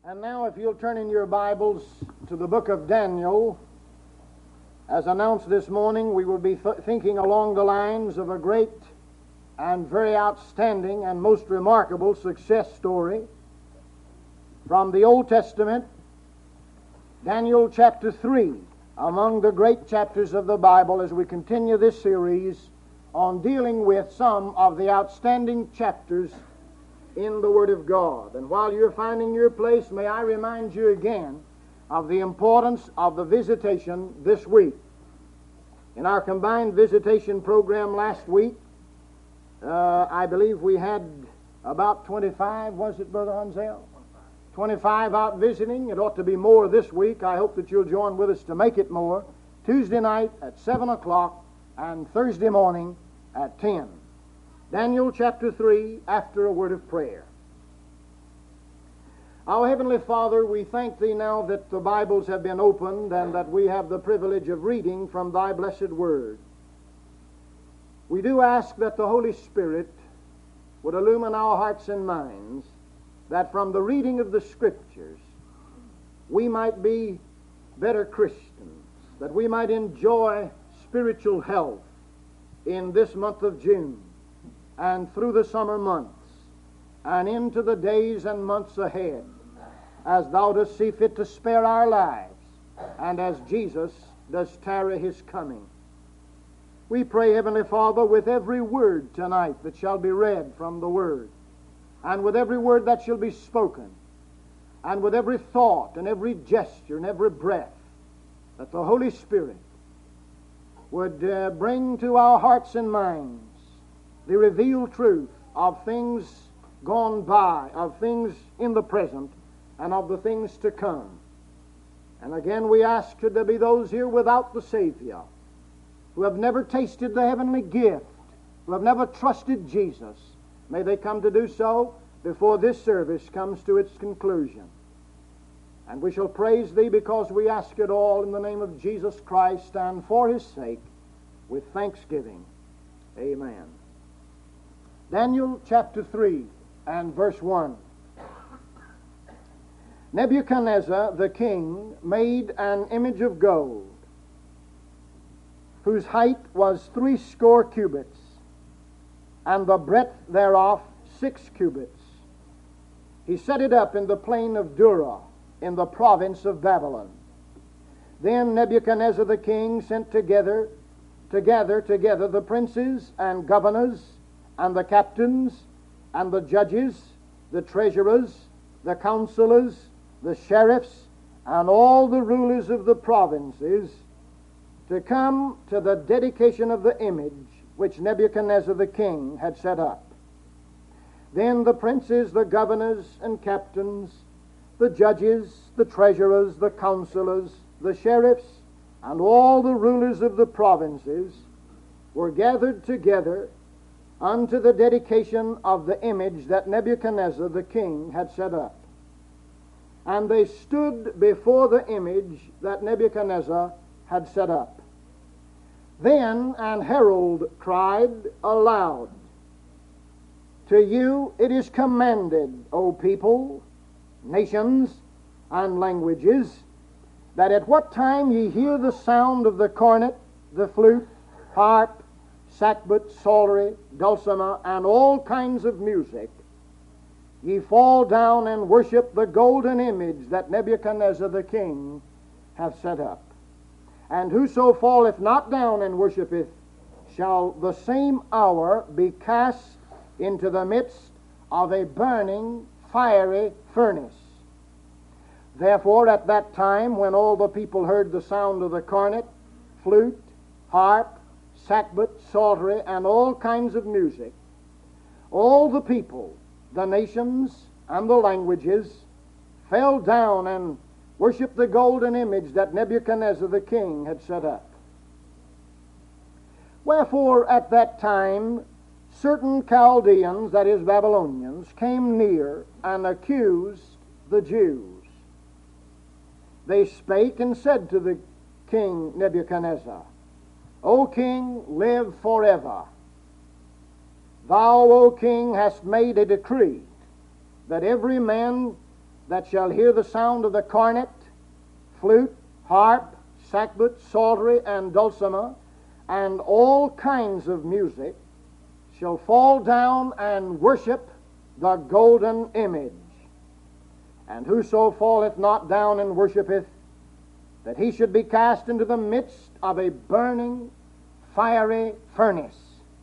And now, if you'll turn in your Bibles to the book of Daniel, as announced this morning, we will be thinking along the lines of a great and very outstanding and most remarkable success story from the Old Testament, Daniel chapter 3, among the great chapters of the Bible, as we continue this series on dealing with some of the outstanding chapters in the Word of God. And while you're finding your place, may I remind you again of the importance of the visitation this week. In our combined visitation program last week, I believe we had about 25, was it, Brother Hansel? 25 out visiting. It ought to be more this week. I hope that you'll join with us to make it more. Tuesday night at 7 o'clock and Thursday morning at 10. Daniel chapter 3, after a word of prayer. Our Heavenly Father, we thank Thee now that the Bibles have been opened and that we have the privilege of reading from Thy blessed Word. We do ask that the Holy Spirit would illumine our hearts and minds, that from the reading of the Scriptures we might be better Christians, that we might enjoy spiritual health in this month of June and through the summer months and into the days and months ahead, as Thou dost see fit to spare our lives and as Jesus does tarry His coming. We pray, Heavenly Father, with every word tonight that shall be read from the Word, and with every word that shall be spoken, and with every thought and every gesture and every breath, that the Holy Spirit would bring to our hearts and minds the revealed truth of things gone by, of things in the present, and of the things to come. And again we ask, should there be those here without the Savior, who have never tasted the heavenly gift, who have never trusted Jesus, may they come to do so before this service comes to its conclusion. And we shall praise Thee because we ask it all in the name of Jesus Christ and for His sake, with thanksgiving. Amen. Daniel chapter 3 and verse 1. Nebuchadnezzar the king made an image of gold, whose height was 60 cubits, and the breadth thereof 6 cubits. He set it up in the plain of Dura, in the province of Babylon. Then Nebuchadnezzar the king sent together the princes and governors and the captains and the judges, the treasurers, the counselors, the sheriffs, and all the rulers of the provinces to come to the dedication of the image which Nebuchadnezzar the king had set up. Then the princes, the governors and captains, the judges, the treasurers, the counselors, the sheriffs, and all the rulers of the provinces were gathered together unto the dedication of the image that Nebuchadnezzar the king had set up. And they stood before the image that Nebuchadnezzar had set up. Then an herald cried aloud, To you it is commanded, O people, nations, and languages, that at what time ye hear the sound of the cornet, the flute, harp, sackbut, psaltery, dulcimer, and all kinds of music, ye fall down and worship the golden image that Nebuchadnezzar the king hath set up. And whoso falleth not down and worshipeth shall the same hour be cast into the midst of a burning fiery furnace. Therefore at that time, when all the people heard the sound of the cornet, flute, harp, sackbut, psaltery, and all kinds of music, all the people, the nations, and the languages fell down and worshiped the golden image that Nebuchadnezzar the king had set up. Wherefore at that time certain Chaldeans, that is Babylonians, came near and accused the Jews. They spake and said to the king Nebuchadnezzar, O king, live forever. Thou, O king, hast made a decree that every man that shall hear the sound of the cornet, flute, harp, sackbut, psaltery, and dulcimer, and all kinds of music, shall fall down and worship the golden image. And whoso falleth not down and worshipeth, that he should be cast into the midst of a burning, fiery furnace.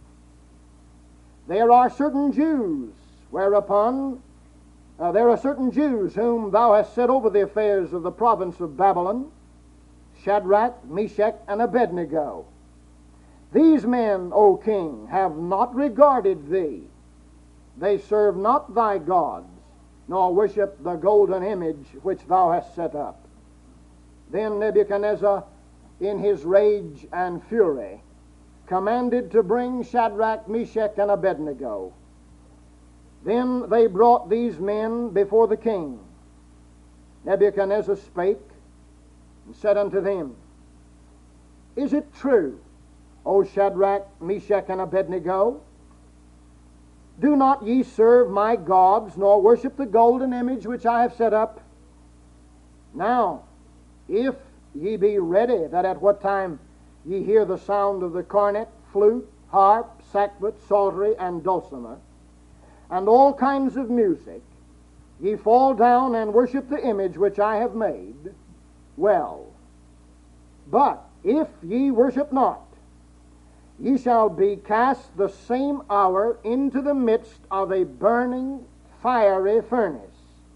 There are certain Jews whereupon there are certain Jews whom thou hast set over the affairs of the province of Babylon, Shadrach, Meshach, and Abednego. These men, O king, have not regarded thee. They serve not thy gods, nor worship the golden image which thou hast set up. Then Nebuchadnezzar, in his rage and fury, commanded to bring Shadrach, Meshach, and Abednego. Then they brought these men before the king. Nebuchadnezzar spake and said unto them, Is it true, O Shadrach, Meshach, and Abednego? Do not ye serve my gods, nor worship the golden image which I have set up? Now, if ye be ready, that at what time ye hear the sound of the cornet, flute, harp, sackbut, psaltery, and dulcimer, and all kinds of music, ye fall down and worship the image which I have made, well. But if ye worship not, ye shall be cast the same hour into the midst of a burning, fiery furnace.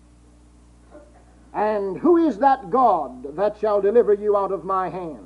And who is that God that shall deliver you out of my hands?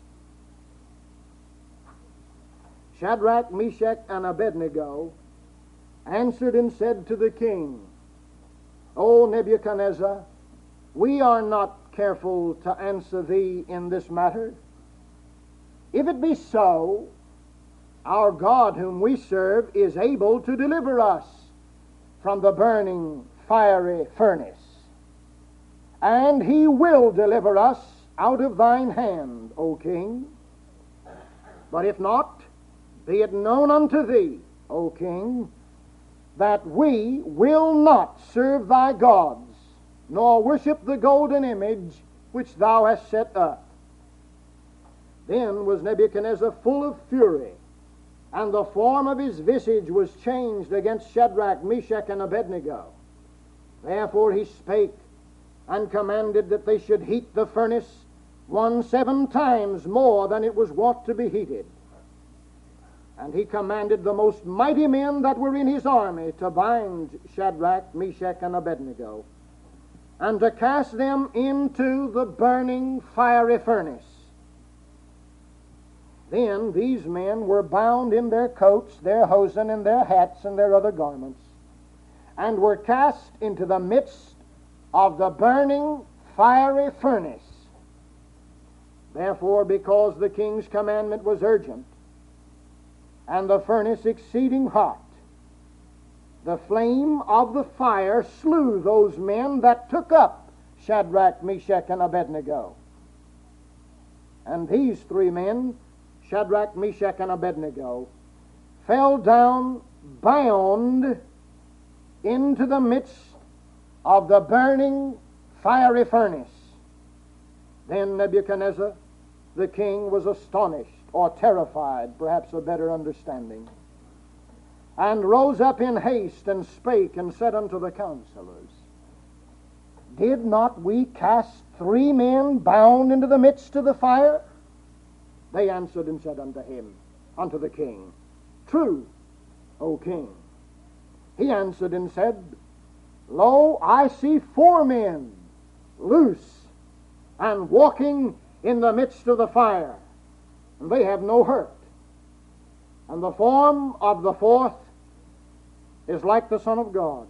Shadrach, Meshach, and Abednego answered and said to the king, O Nebuchadnezzar, we are not careful to answer thee in this matter. If it be so, our God whom we serve is able to deliver us from the burning fiery furnace, and he will deliver us out of thine hand, O king. But if not, be it known unto thee, O king, that we will not serve thy gods, nor worship the golden image which thou hast set up. Then was Nebuchadnezzar full of fury, and the form of his visage was changed against Shadrach, Meshach, and Abednego. Therefore he spake, and commanded that they should heat the furnace 7 times more than it was wont to be heated. And he commanded the most mighty men that were in his army to bind Shadrach, Meshach, and Abednego, and to cast them into the burning fiery furnace. Then these men were bound in their coats, their hosen, and their hats, and their other garments, and were cast into the midst of the burning fiery furnace. Therefore, because the king's commandment was urgent, and the furnace exceeding hot, the flame of the fire slew those men that took up Shadrach, Meshach, and Abednego. And these 3 men, Shadrach, Meshach, and Abednego, fell down bound into the midst of the burning fiery furnace. Then Nebuchadnezzar, the king, was astonished, or terrified, perhaps a better understanding, and rose up in haste, and spake, and said unto the counselors, Did not we cast 3 men bound into the midst of the fire? They answered and said unto him, unto the king, True, O king. He answered and said, Lo, I see 4 men loose and walking in the midst of the fire, and they have no hurt. And the form of the 4th is like the Son of God.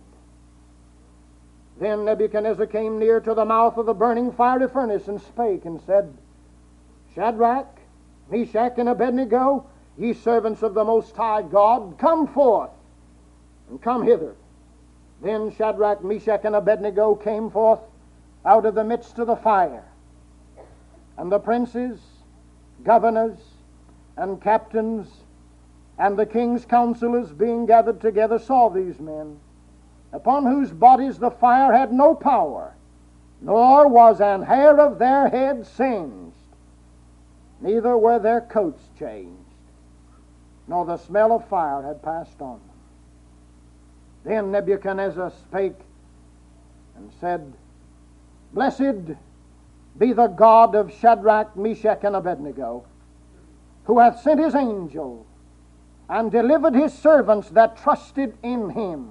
Then Nebuchadnezzar came near to the mouth of the burning fiery furnace, and spake and said, Shadrach, Meshach, and Abednego, ye servants of the Most High God, come forth, and come hither. Then Shadrach, Meshach, and Abednego came forth out of the midst of the fire. And the princes, governors, and captains, and the king's counselors being gathered together saw these men, upon whose bodies the fire had no power, nor was an hair of their head singed, neither were their coats changed, nor the smell of fire had passed on them. Then Nebuchadnezzar spake and said, Blessed be the God of Shadrach, Meshach, and Abednego, who hath sent his angel and delivered his servants that trusted in him,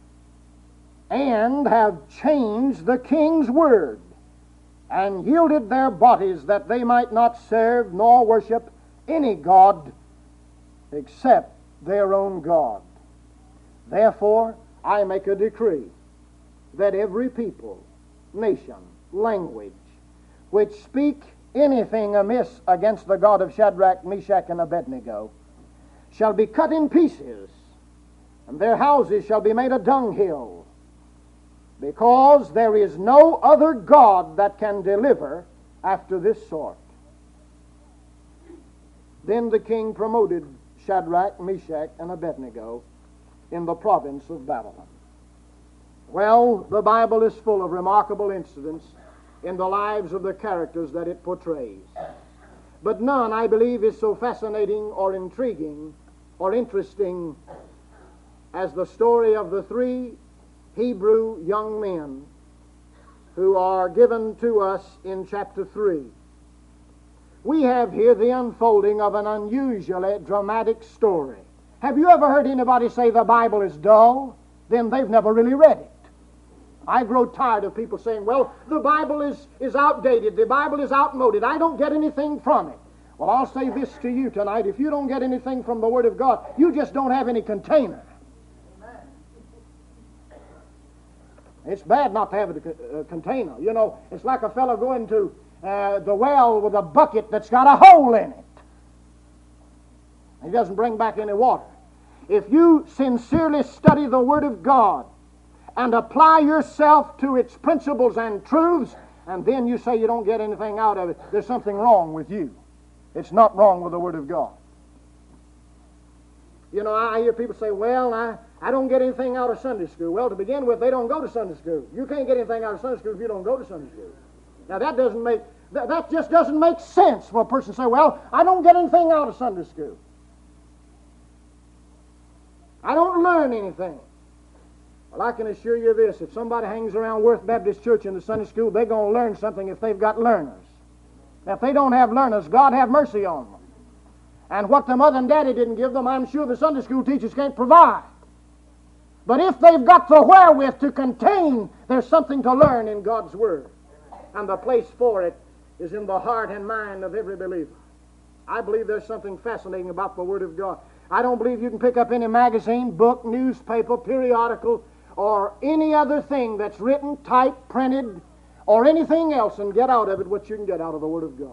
and have changed the king's word, and yielded their bodies that they might not serve nor worship any god except their own God. Therefore I make a decree that every people, nation, language, which speak anything amiss against the God of Shadrach, Meshach, and Abednego, shall be cut in pieces, and their houses shall be made a dunghill, because there is no other God that can deliver after this sort. Then the king promoted Shadrach, Meshach, and Abednego in the province of Babylon. Well, the Bible is full of remarkable incidents in the lives of the characters that it portrays. But none, I believe, is so fascinating or intriguing or interesting as the story of the three Hebrew young men who are given to us in chapter 3. We have here the unfolding of an unusually dramatic story. Have you ever heard anybody say the Bible is dull? Then they've never really read it. I grow tired of people saying, well, the Bible is outdated, the Bible is outmoded, I don't get anything from it. Well, I'll say this to you tonight, if you don't get anything from the Word of God, you just don't have any container. It's bad not to have a container. You know, it's like a fellow going to the well with a bucket that's got a hole in it. He doesn't bring back any water. If you sincerely study the Word of God and apply yourself to its principles and truths, and then you say you don't get anything out of it, there's something wrong with you. It's not wrong with the Word of God. You know, I hear people say, well, I don't get anything out of Sunday school. Well, to begin with, they don't go to Sunday school. You can't get anything out of Sunday school if you don't go to Sunday school. Now, that just doesn't make sense for a person to say, well, I don't get anything out of Sunday school. I don't learn anything. Well, I can assure you this, if somebody hangs around Worth Baptist Church in the Sunday school, they're going to learn something if they've got learners. If they don't have learners, God have mercy on them. And what the mother and daddy didn't give them, I'm sure the Sunday school teachers can't provide. But if they've got the wherewith to contain, there's something to learn in God's Word. And the place for it is in the heart and mind of every believer. I believe there's something fascinating about the Word of God. I don't believe you can pick up any magazine, book, newspaper, periodical, or any other thing that's written, typed, printed, or anything else and get out of it what you can get out of the Word of God.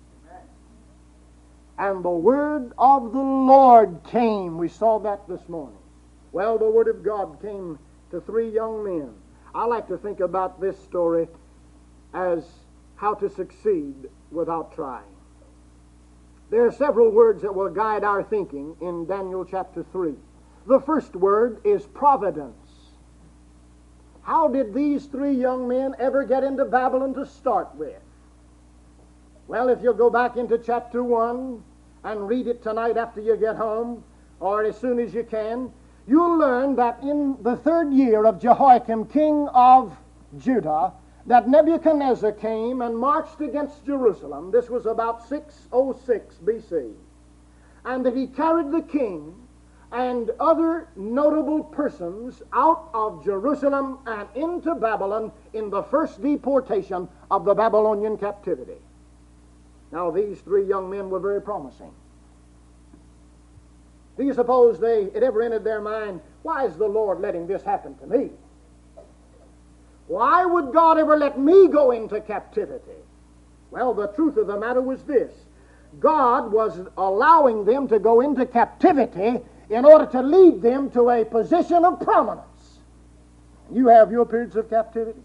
And the Word of the Lord came. We saw that this morning. Well, the Word of God came to three young men. I like to think about this story as how to succeed without trying. There are several words that will guide our thinking in Daniel chapter 3. The first word is providence. How did these three young men ever get into Babylon to start with? Well, if you'll go back into chapter 1 and read it tonight after you get home, or as soon as you can, you'll learn that in the 3rd year of Jehoiakim, king of Judah, that Nebuchadnezzar came and marched against Jerusalem. This was about 606 B.C. And that he carried the king and other notable persons out of Jerusalem and into Babylon in the first deportation of the Babylonian captivity. Now, these three young men were very promising. Do you suppose it ever entered their mind, why is the Lord letting this happen to me? Why would God ever let me go into captivity? Well, the truth of the matter was this. God was allowing them to go into captivity in order to lead them to a position of prominence. You have your periods of captivity,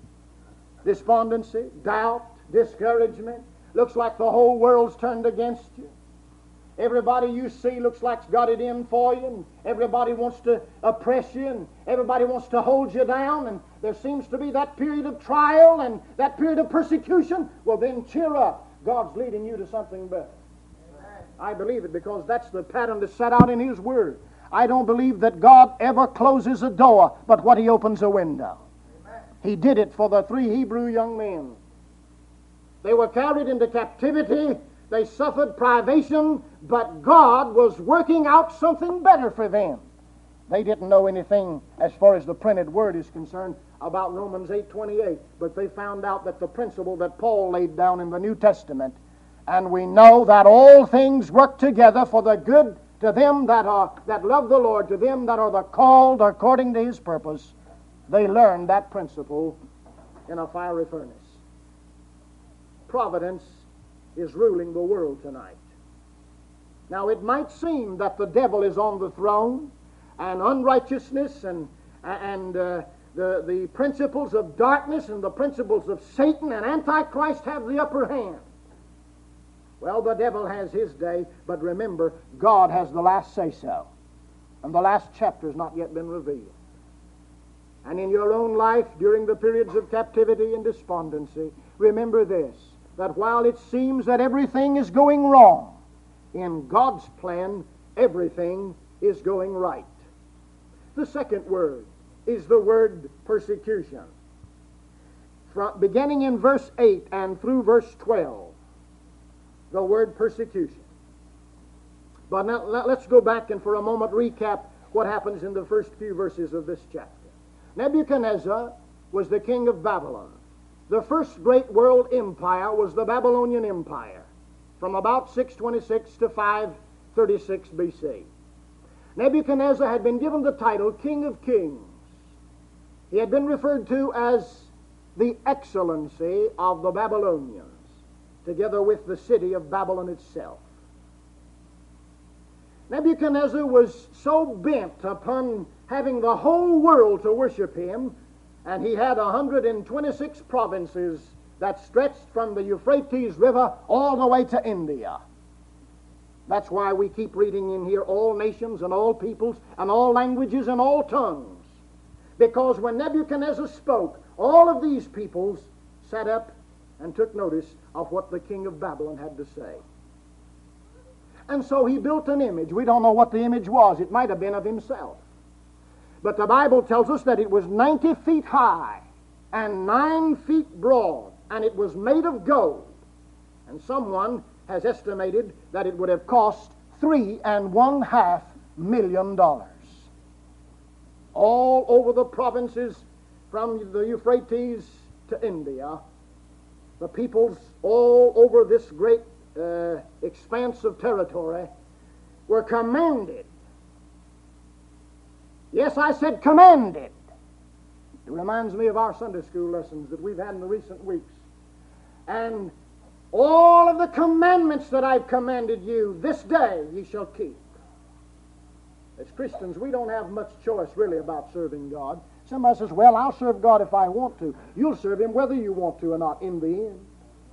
despondency, doubt, discouragement. Looks like the whole world's turned against you. Everybody you see looks like's got it in for you, and everybody wants to oppress you, and everybody wants to hold you down, and there seems to be that period of trial and that period of persecution. Well, then cheer up. God's leading you to something better. Amen. I believe it, because that's the pattern that's set out in His Word. I don't believe that God ever closes a door but what He opens a window. Amen. He did it for the 3 Hebrew young men. They were carried into captivity. They suffered privation, but God was working out something better for them. They didn't know anything as far as the printed word is concerned about Romans 8:28, but they found out that the principle that Paul laid down in the New Testament, and we know that all things work together for the good to them that love the Lord, to them that are the called according to His purpose. They learned that principle in a fiery furnace. Providence is ruling the world tonight. Now, it might seem that the devil is on the throne, and unrighteousness and the principles of darkness and the principles of Satan and Antichrist have the upper hand. Well, the devil has his day, but remember, God has the last say-so. And the last chapter has not yet been revealed. And in your own life, during the periods of captivity and despondency, remember this, that while it seems that everything is going wrong, in God's plan, everything is going right. The second word is the word persecution. Beginning in verse 8 and through verse 12, the word persecution. But now let's go back and for a moment recap what happens in the first few verses of this chapter. Nebuchadnezzar was the king of Babylon. The first great world empire was the Babylonian Empire, from about 626 to 536 B.C. Nebuchadnezzar had been given the title King of Kings. He had been referred to as the excellency of the Babylonians, together with the city of Babylon itself. Nebuchadnezzar was so bent upon having the whole world to worship him, and he had 126 provinces that stretched from the Euphrates River all the way to India. That's why we keep reading in here all nations and all peoples and all languages and all tongues. Because when Nebuchadnezzar spoke, all of these peoples sat up and took notice of what the king of Babylon had to say. And so he built an image. We don't know what the image was. It might have been of himself. But the Bible tells us that it was 90 feet high and 9 feet broad, and it was made of gold. And someone has estimated that it would have cost $3.5 million. All over the provinces from the Euphrates to India, the peoples all over this great expanse of territory were commanded. Yes, I said commanded. It reminds me of our Sunday school lessons that we've had in the recent weeks. And all of the commandments that I've commanded you this day ye shall keep. As Christians, we don't have much choice really about serving God. Somebody says, well, I'll serve God if I want to. You'll serve Him whether you want to or not in the end.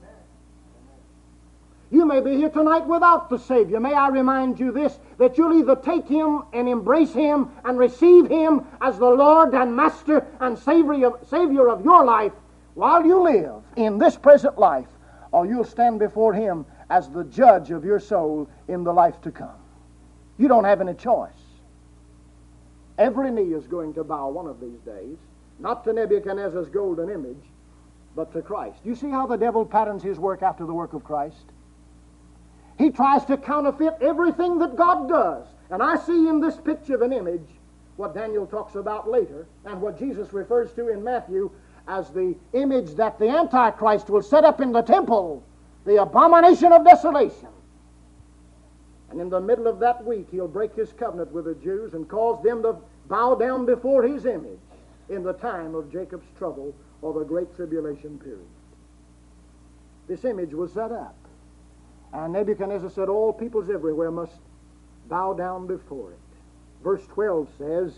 You may be here tonight without the Savior. May I remind you this, that you'll either take Him and embrace Him and receive Him as the Lord and Master and Savior of your life while you live in this present life, or you'll stand before Him as the judge of your soul in the life to come. You don't have any choice. Every knee is going to bow one of these days, not to Nebuchadnezzar's golden image, but to Christ. You see how the devil patterns his work after the work of Christ? He tries to counterfeit everything that God does. And I see in this picture of an image what Daniel talks about later and what Jesus refers to in Matthew as the image that the Antichrist will set up in the temple, the abomination of desolation. And in the middle of that week, he'll break his covenant with the Jews and cause them to bow down before his image in the time of Jacob's trouble or the great tribulation period. This image was set up. And Nebuchadnezzar said all peoples everywhere must bow down before it. Verse 12 says,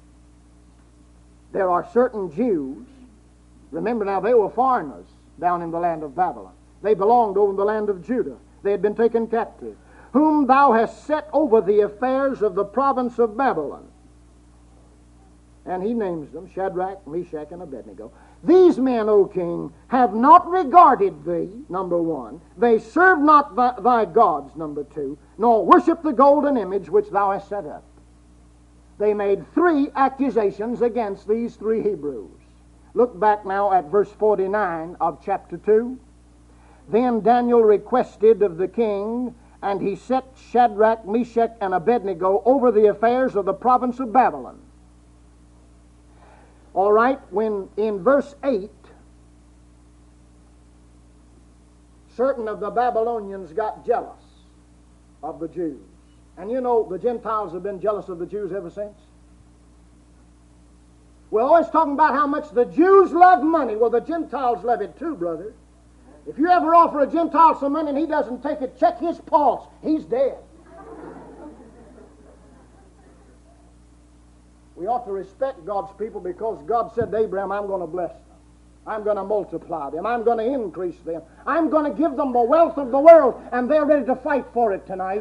there are certain Jews, remember now they were foreigners down in the land of Babylon. They belonged over in the land of Judah. They had been taken captive, whom thou hast set over the affairs of the province of Babylon. And he names them Shadrach, Meshach, and Abednego. These men, O king, have not regarded thee, number one. They serve not thy gods, number two, nor worship the golden image which thou hast set up. They made 3 accusations against these 3 Hebrews. Look back now at verse 49 of chapter 2. Then Daniel requested of the king, and he set Shadrach, Meshach, and Abednego over the affairs of the province of Babylon. All right, when in verse 8, certain of the Babylonians got jealous of the Jews. And you know, the Gentiles have been jealous of the Jews ever since. We're always talking about how much the Jews love money. Well, the Gentiles love it too, brother. If you ever offer a Gentile some money and he doesn't take it, check his pulse. He's dead. We ought to respect God's people because God said to Abraham, I'm going to bless them. I'm going to multiply them. I'm going to increase them. I'm going to give them the wealth of the world, and they're ready to fight for it tonight.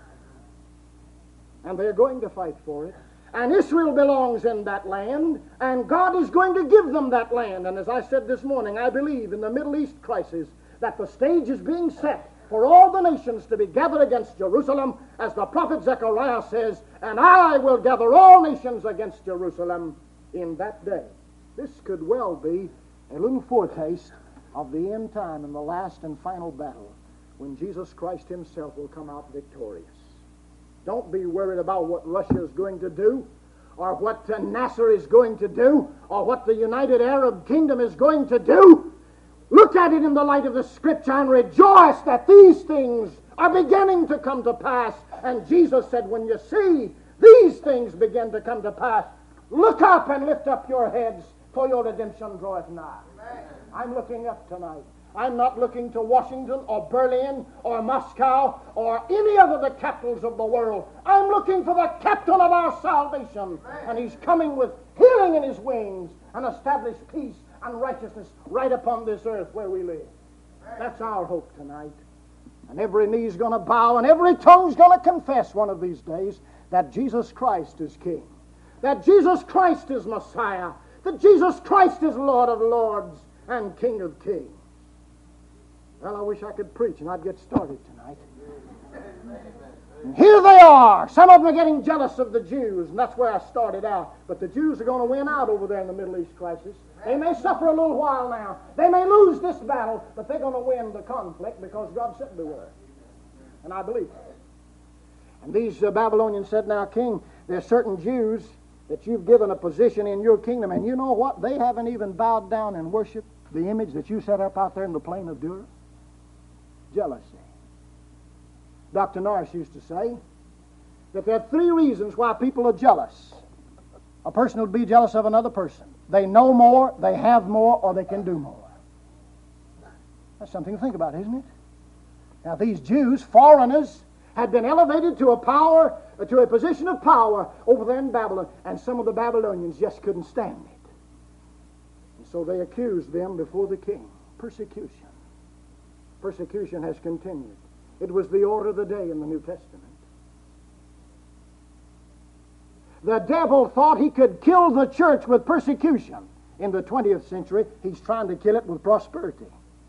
And they're going to fight for it. And Israel belongs in that land, and God is going to give them that land. And as I said this morning, I believe in the Middle East crisis that the stage is being set for all the nations to be gathered against Jerusalem, as the prophet Zechariah says, and I will gather all nations against Jerusalem in that day. This could well be a little foretaste of the end time and the last and final battle when Jesus Christ himself will come out victorious. Don't be worried about what Russia is going to do, or what Nasser is going to do, or what the United Arab Kingdom is going to do. Look at it in the light of the Scripture and rejoice that these things are beginning to come to pass. And Jesus said, when you see these things begin to come to pass, look up and lift up your heads, for your redemption draweth nigh. Amen. I'm looking up tonight. I'm not looking to Washington or Berlin or Moscow or any other the capitals of the world. I'm looking for the captain of our salvation. And he's coming with healing in his wings and establish peace and righteousness right upon this earth where we live. That's our hope tonight. And every knee's going to bow and every tongue's going to confess one of these days that Jesus Christ is King, that Jesus Christ is Messiah, that Jesus Christ is Lord of Lords and King of Kings. Well, I wish I could preach and I'd get started tonight. And here they are. Some of them are getting jealous of the Jews, and that's where I started out. But the Jews are going to win out over there in the Middle East crisis. They may suffer a little while now. They may lose this battle, but they're going to win the conflict because God said they were. And I believe that. And these Babylonians said, now, King, there's certain Jews that you've given a position in your kingdom, and you know what? They haven't even bowed down and worshiped the image that you set up out there in the plain of Dura. Jealousy. Dr. Norris used to say that there are 3 reasons why people are jealous. A person would be jealous of another person. They know more, they have more, or they can do more. That's something to think about, isn't it? Now, these Jews, foreigners, had been elevated to a position of power over there in Babylon, and some of the Babylonians just couldn't stand it. And so they accused them before the king. Persecution. Persecution has continued. It was the order of the day in the New Testament. The devil thought he could kill the church with persecution. In the 20th century, he's trying to kill it with prosperity.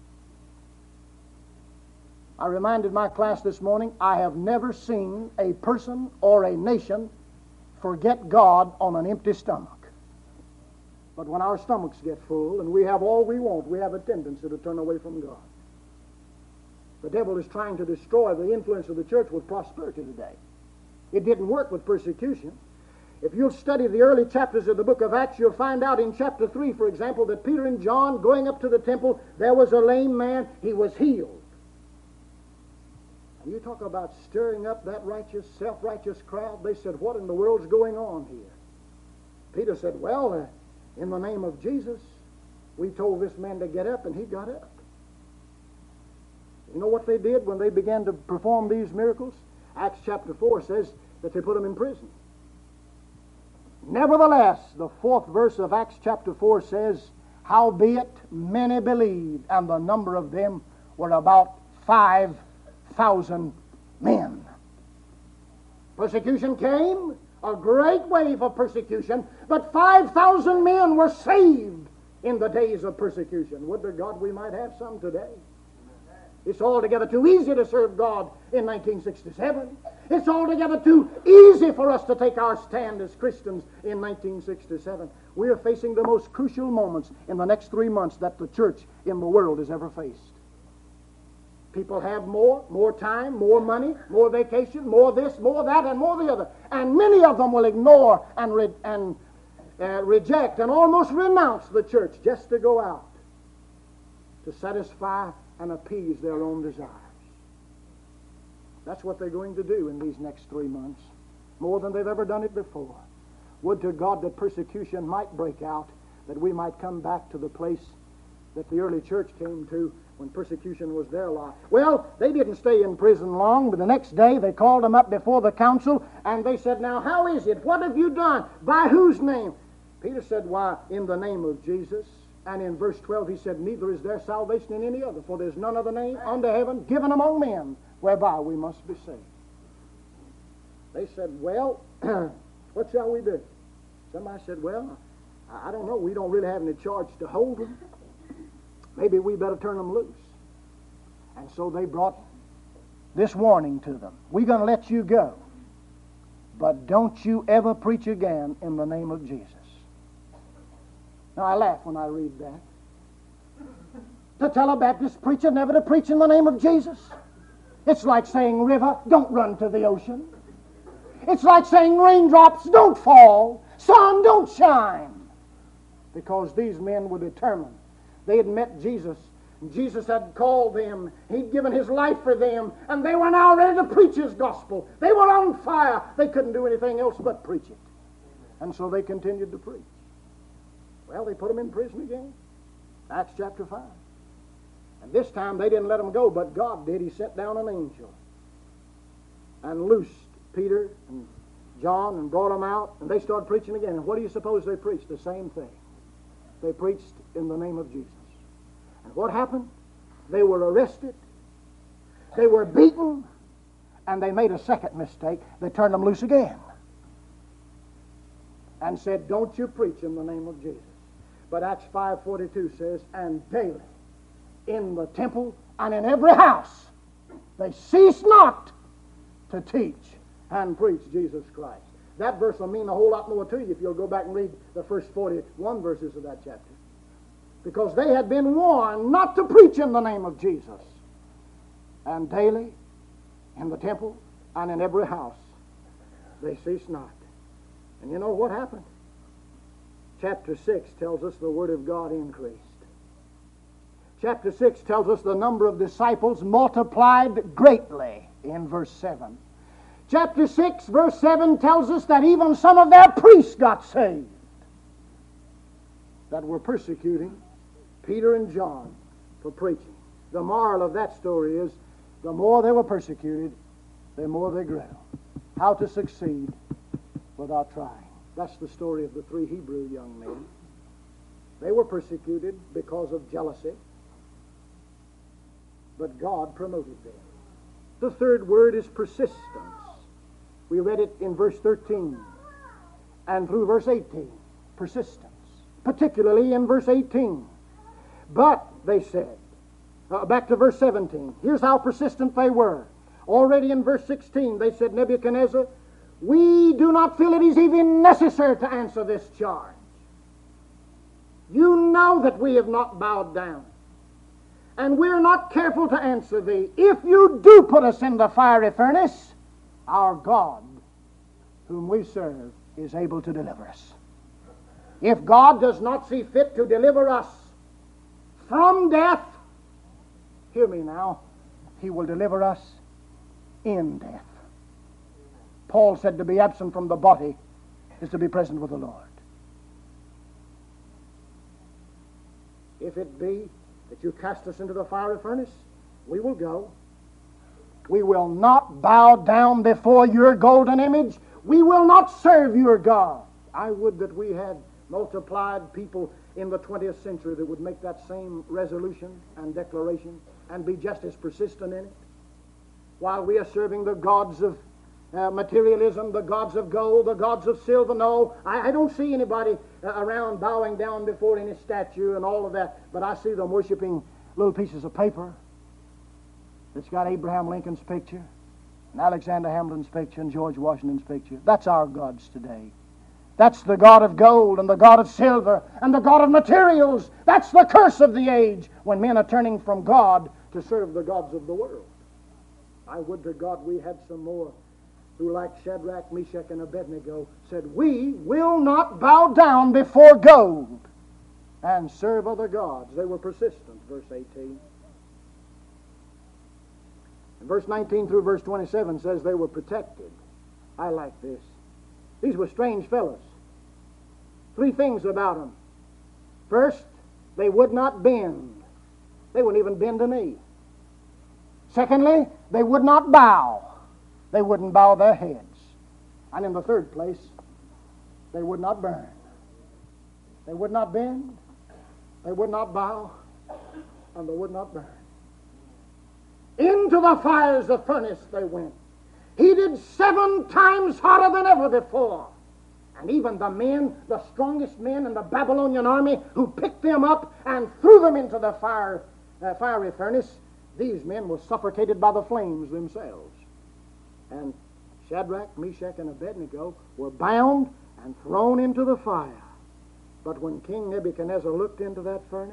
I reminded my class this morning, I have never seen a person or a nation forget God on an empty stomach. But when our stomachs get full and we have all we want, we have a tendency to turn away from God. The devil is trying to destroy the influence of the church with prosperity today. It didn't work with persecution. If you'll study the early chapters of the book of Acts, you'll find out in chapter 3, for example, that Peter and John, going up to the temple, there was a lame man, he was healed. And you talk about stirring up that righteous, self-righteous crowd, they said, what in the world's going on here? Peter said, well, in the name of Jesus, we told this man to get up, and he got up. You know what they did when they began to perform these miracles? Acts chapter 4 says that they put him in prison. Nevertheless, the 4th verse of Acts chapter 4 says, howbeit many believed, and the number of them were about 5,000 men. Persecution came, a great wave of persecution, but 5,000 men were saved in the days of persecution. Would to God we might have some today. It's altogether too easy to serve God in 1967. It's altogether too easy for us to take our stand as Christians in 1967. We are facing the most crucial moments in the next 3 months that the church in the world has ever faced. People have more time, more money, more vacation, more this, more that, and more the other. And many of them will ignore and reject and almost renounce the church just to go out to satisfy and appease their own desires. That's what they're going to do in these next 3 months, more than they've ever done it before. Would to God that persecution might break out, that we might come back to the place that the early church came to when persecution was their lot. Well, they didn't stay in prison long, but the next day they called them up before the council, and they said, "Now, how is it? What have you done? By whose name?" Peter said, "Why, in the name of Jesus." And in verse 12 he said, "Neither is there salvation in any other, for there's none other name under heaven given among men whereby we must be saved." They said, "Well, what shall we do?" Somebody said, "Well, I don't know. We don't really have any charge to hold them. Maybe we better turn them loose." And so they brought this warning to them. "We're going to let you go, but don't you ever preach again in the name of Jesus." Now, I laugh when I read that. To tell a Baptist preacher never to preach in the name of Jesus. It's like saying, "River, don't run to the ocean." It's like saying, "Raindrops, don't fall. Sun, don't shine." Because these men were determined. They had met Jesus. Jesus had called them. He'd given his life for them. And they were now ready to preach his gospel. They were on fire. They couldn't do anything else but preach it. And so they continued to preach. Well, they put them in prison again. Acts chapter 5. And this time they didn't let them go, but God did. He sent down an angel and loosed Peter and John and brought them out. And they started preaching again. And what do you suppose they preached? The same thing. They preached in the name of Jesus. And what happened? They were arrested. They were beaten. And they made a second mistake. They turned them loose again. And said, "Don't you preach in the name of Jesus." But Acts 5:42 says, "And daily in the temple and in every house they ceased not to teach and preach Jesus Christ." That verse will mean a whole lot more to you if you'll go back and read the first 41 verses of that chapter. Because they had been warned not to preach in the name of Jesus. And daily in the temple and in every house they ceased not. And you know what happened? Chapter 6 tells us the Word of God increased. Chapter 6 tells us the number of disciples multiplied greatly in verse 7. Chapter 6, verse 7 tells us that even some of their priests got saved that were persecuting Peter and John for preaching. The moral of that story is the more they were persecuted, the more they grew. How to succeed without trying. That's the story of the 3 Hebrew young men. They were persecuted because of jealousy, but God promoted them. The third word is persistence. We read it in verse 13 and through verse 18. Persistence. Particularly in verse 18. But, they said, back to verse 17. Here's how persistent they were. Already in verse 16 they said, "Nebuchadnezzar, we do not feel it is even necessary to answer this charge. You know that we have not bowed down, and we're not careful to answer thee. If you do put us in the fiery furnace, our God, whom we serve, is able to deliver us." If God does not see fit to deliver us from death, hear me now, He will deliver us in death. Paul said to be absent from the body is to be present with the Lord. If it be that you cast us into the fiery furnace, we will go. We will not bow down before your golden image. We will not serve your God. I would that we had multiplied people in the 20th century that would make that same resolution and declaration and be just as persistent in it. While we are serving the gods of materialism, the gods of gold, the gods of silver. No, I don't see anybody around bowing down before any statue and all of that, but I see them worshiping little pieces of paper that's got Abraham Lincoln's picture and Alexander Hamilton's picture and George Washington's picture. That's our gods today. That's the God of gold and the God of silver and the God of materials. That's the curse of the age when men are turning from God to serve the gods of the world. I would to God we had some more who, like Shadrach, Meshach, and Abednego, said, "We will not bow down before gold and serve other gods." They were persistent, verse 18. And verse 19 through verse 27 says they were protected. I like this. These were strange fellows. Three things about them. First, they would not bend. They wouldn't even bend a knee. Secondly, they would not bow. They wouldn't bow their heads. And in the third place, they would not burn. They would not bend, they would not bow, and they would not burn. Into the fires of furnace they went, heated 7 times hotter than ever before. And even the men, the strongest men in the Babylonian army, who picked them up and threw them into the fiery furnace, these men were suffocated by the flames themselves. And Shadrach, Meshach, and Abednego were bound and thrown into the fire. But when King Nebuchadnezzar looked into that furnace,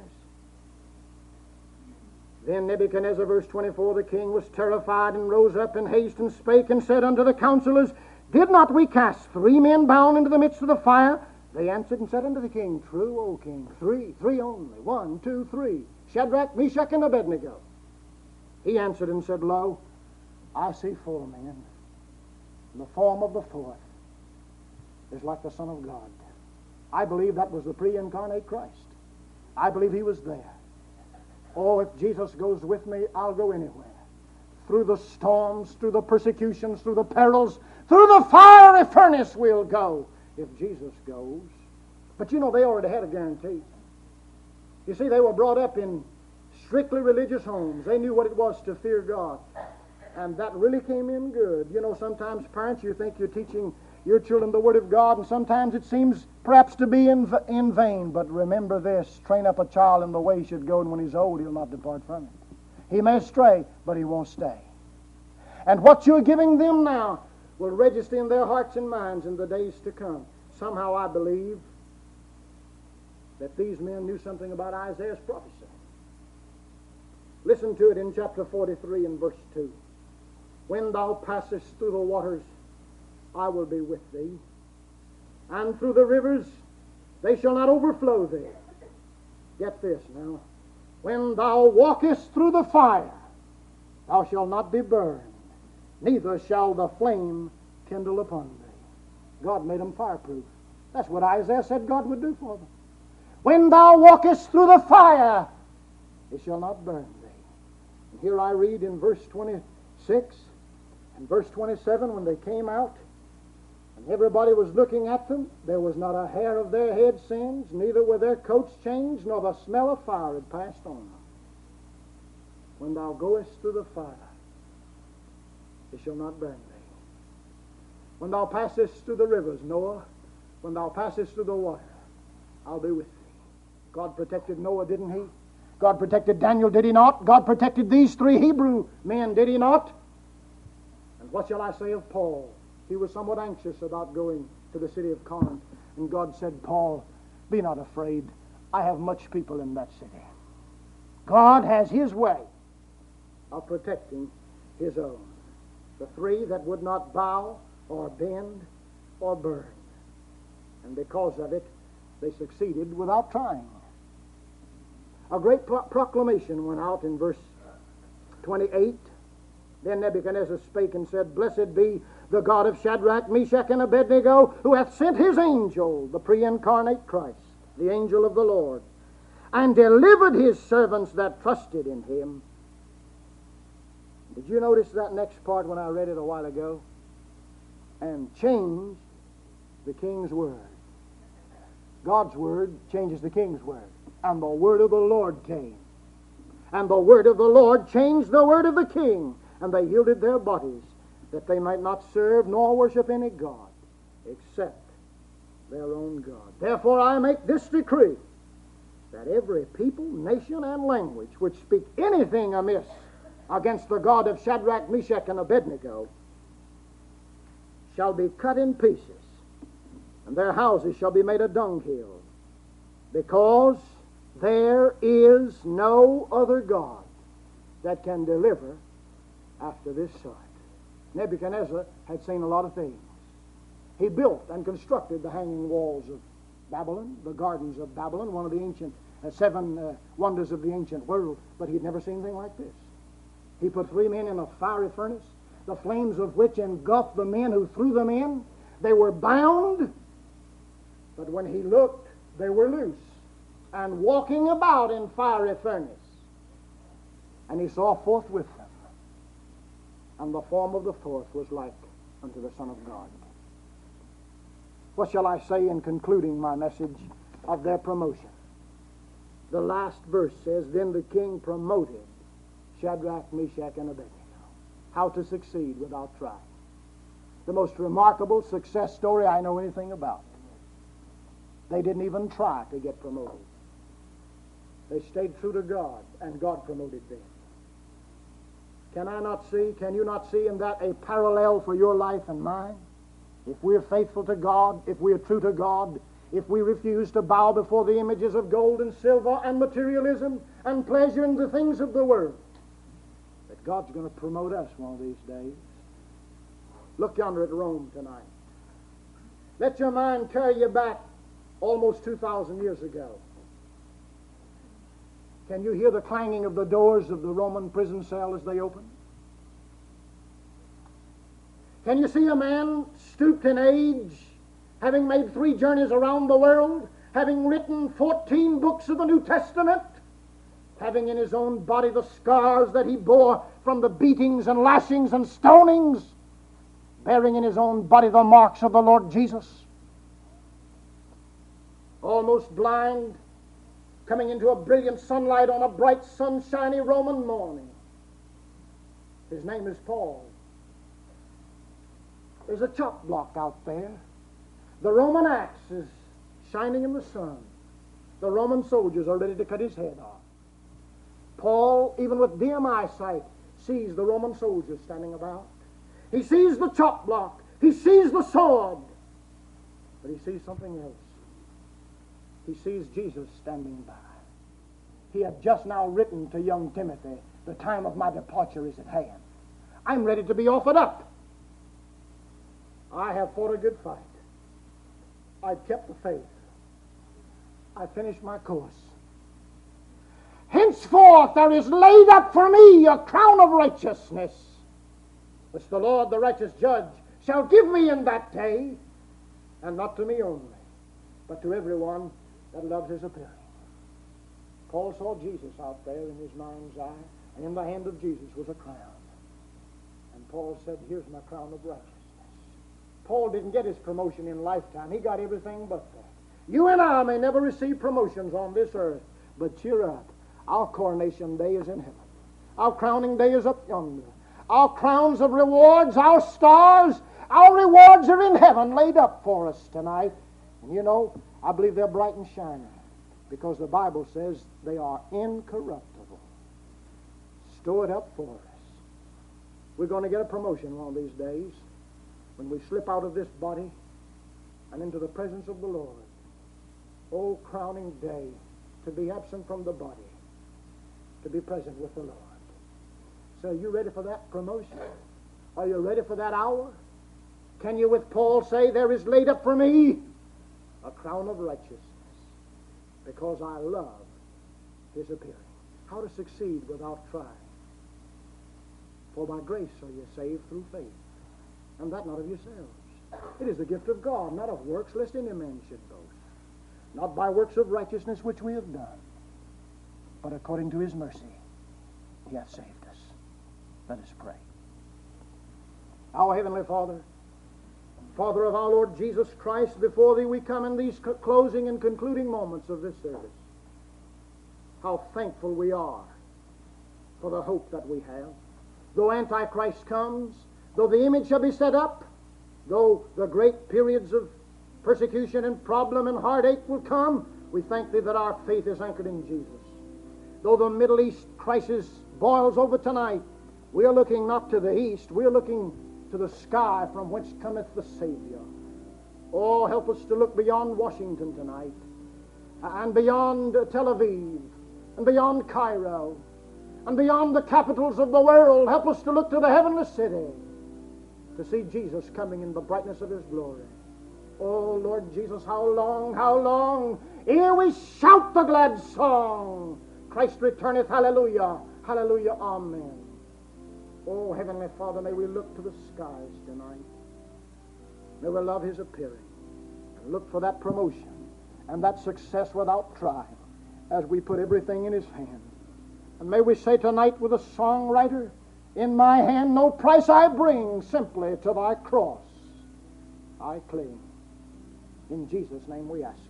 then Nebuchadnezzar, verse 24, the king was terrified and rose up in haste and spake and said unto the counselors, "Did not we cast 3 men bound into the midst of the fire?" They answered and said unto the king, "True, O king, 3 only. 1, 2, 3. Shadrach, Meshach, and Abednego." He answered and said, "Lo, I see 4 men. And the form of the 4th is like the Son of God." I believe that was the pre-incarnate Christ. I believe he was there. Oh, if Jesus goes with me, I'll go anywhere. Through the storms, through the persecutions, through the perils, through the fiery furnace we'll go if Jesus goes. But you know, they already had a guarantee. You see, they were brought up in strictly religious homes. They knew what it was to fear God. And that really came in good. You know, sometimes parents, you think you're teaching your children the Word of God, and sometimes it seems perhaps to be in vain. But remember this, train up a child in the way he should go, and when he's old, he'll not depart from it. He may stray, but he won't stay. And what you're giving them now will register in their hearts and minds in the days to come. Somehow I believe that these men knew something about Isaiah's prophecy. Listen to it in chapter 43 and verse 2. "When thou passest through the waters, I will be with thee, and through the rivers, they shall not overflow thee." Get this now. "When thou walkest through the fire, thou shalt not be burned, neither shall the flame kindle upon thee." God made them fireproof. That's what Isaiah said God would do for them. "When thou walkest through the fire, it shall not burn thee." And here I read in verse 26 and verse 27, when they came out, and everybody was looking at them, there was not a hair of their head singed, neither were their coats changed, nor the smell of fire had passed on them. "When thou goest through the fire, it shall not burn thee. When thou passest through the rivers," Noah, "when thou passest through the water, I'll be with thee." God protected Noah, didn't he? God protected Daniel, did he not? God protected these 3 Hebrew men, did he not? And what shall I say of Paul? He was somewhat anxious about going to the city of Corinth. And God said, "Paul, be not afraid. I have much people in that city." God has his way of protecting his own. The 3 that would not bow or bend or burn. And because of it, they succeeded without trying. A great proclamation went out in verse 28. "Then Nebuchadnezzar spake and said, Blessed be the God of Shadrach, Meshach, and Abednego, who hath sent his angel," the pre-incarnate Christ, the angel of the Lord, "and delivered his servants that trusted in him." Did you notice that next part when I read it a while ago? "And changed the king's word." God's word changes the king's word. "And the word of the Lord came. And the word of the Lord changed the word of the king. And they yielded their bodies that they might not serve nor worship any God except their own God. Therefore I make this decree, that every people, nation, and language which speak anything amiss against the God of Shadrach, Meshach, and Abednego shall be cut in pieces, and their houses shall be made a dunghill, because there is no other God that can deliver after this sort. Nebuchadnezzar had seen a lot of things. He built and constructed the hanging walls of Babylon, the gardens of Babylon, one of the ancient seven wonders of the ancient world, but he'd never seen anything like this. He put 3 men in a fiery furnace, the flames of which engulfed the men who threw them in. They were bound, but when he looked, they were loose and walking about in fiery furnace. And he saw forth with them, and the form of the fourth was like unto the Son of God. What shall I say in concluding my message of their promotion? The last verse says, then the king promoted Shadrach, Meshach, and Abednego. How to succeed without trying. The most remarkable success story I know anything about. They didn't even try to get promoted. They stayed true to God, and God promoted them. Can you not see in that a parallel for your life and mine? If we're faithful to God, if we're true to God, if we refuse to bow before the images of gold and silver and materialism and pleasure in the things of the world, that God's going to promote us one of these days. Look yonder at Rome tonight. Let your mind carry you back almost 2,000 years ago. Can you hear the clanging of the doors of the Roman prison cell as they open? Can you see a man stooped in age, having made 3 journeys around the world, having written 14 books of the New Testament, having in his own body the scars that he bore from the beatings and lashings and stonings, bearing in his own body the marks of the Lord Jesus? Almost blind, coming into a brilliant sunlight on a bright, sunshiny Roman morning. His name is Paul. There's a chop block out there. The Roman axe is shining in the sun. The Roman soldiers are ready to cut his head off. Paul, even with dim eyesight, sees the Roman soldiers standing about. He sees the chop block. He sees the sword. But he sees something else. He sees Jesus standing by. He had just now written to young Timothy, the time of my departure is at hand. I'm ready to be offered up. I have fought a good fight. I've kept the faith. I finished my course. Henceforth there is laid up for me a crown of righteousness, which the Lord, the righteous judge, shall give me in that day, and not to me only, but to everyone that loves his appearing. Paul saw Jesus out there in his mind's eye, and in the hand of Jesus was a crown. And Paul said, here's my crown of righteousness. Paul didn't get his promotion in lifetime. He got everything but that. You and I may never receive promotions on this earth, but cheer up. Our coronation day is in heaven. Our crowning day is up yonder. Our crowns of rewards, our stars, our rewards are in heaven laid up for us tonight. And you know, I believe they're bright and shining because the Bible says they are incorruptible. Stored up for us. We're going to get a promotion one of these days when we slip out of this body and into the presence of the Lord. Oh, crowning day, to be absent from the body, to be present with the Lord. So are you ready for that promotion? Are you ready for that hour? Can you with Paul say, there is laid up for me a crown of righteousness because I love his appearing? How to succeed without trying. For by grace are you saved through faith, and that not of yourselves. It is the gift of God, not of works, lest any man should boast. Not by works of righteousness which we have done, but according to his mercy he hath saved us. Let us pray. Our Heavenly Father, Father of our Lord Jesus Christ, before Thee we come in these closing and concluding moments of this service. How thankful we are for the hope that we have. Though Antichrist comes, Though the image shall be set up, though the great periods of persecution and problem and heartache will come, we thank Thee that our faith is anchored in Jesus. Though the Middle East crisis boils over tonight, we are looking not to the east, we are looking to the sky from whence cometh the Savior. Oh, help us to look beyond Washington tonight, and beyond Tel Aviv, and beyond Cairo, and beyond the capitals of the world. Help us to look to the heavenly city, to see Jesus coming in the brightness of His glory. Oh, Lord Jesus, how long, ere we shout the glad song, Christ returneth, hallelujah, hallelujah, amen. Oh, Heavenly Father, may we look to the skies tonight. May we love His appearing and look for that promotion and that success without trial as we put everything in His hand. And may we say tonight with a songwriter, in my hand no price I bring, simply to Thy cross I cling. In Jesus' name we ask.